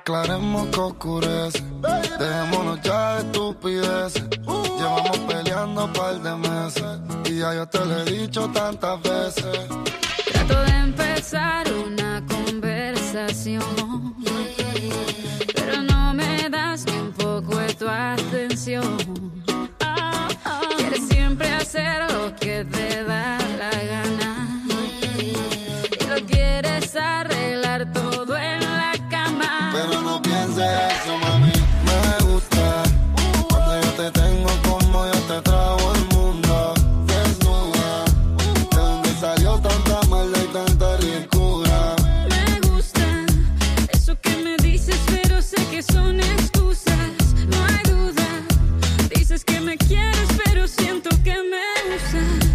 aclaremos que oscurece. Dejémonos ya de estupideces. Llevamos peleando un par de meses y ya yo te lo he dicho tantas veces. Trato de empezar una conversación, pero no me das ni un poco de tu atención. Quieres siempre hacer lo que te da la gana y lo quieres arreglar todo en la cama. Pero no pienses eso, mami. Me gusta cuando yo te tengo como yo te trago el mundo. Desnuda, de donde salió tanta maldad y tanta ricura. Me gusta eso que me dices, pero sé que son excusas. No hay duda. Dices que me quieres, pero siento que me usas.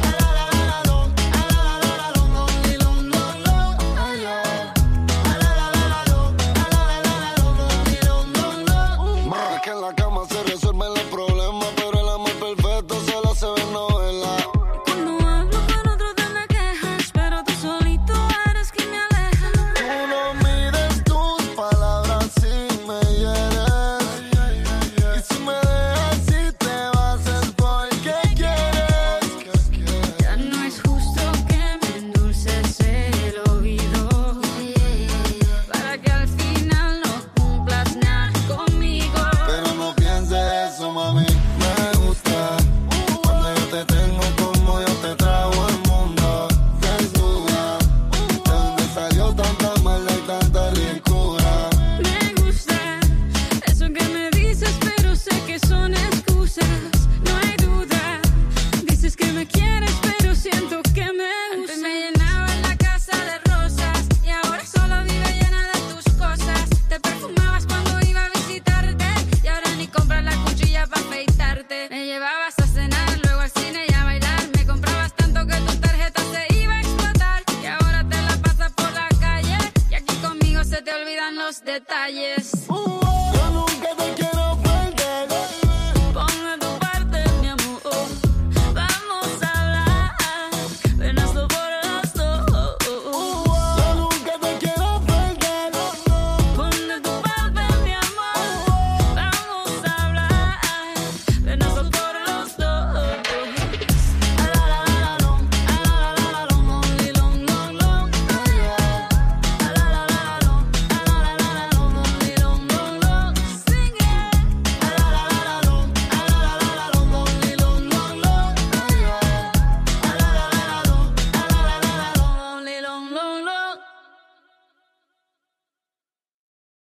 Es que en la cama se resuelven los problemas, pero el amor perfecto solo se ve en novela. Cuando hablo con otro te me quejas, pero tú solito eres quien me aleja. Tú no mides tus palabras si me hieres. Y si me dejas y te vas es porque quieres. Ya no es justo que me endulces el oído para que al final no cumplas nada conmigo. Pero no pienses eso, mami.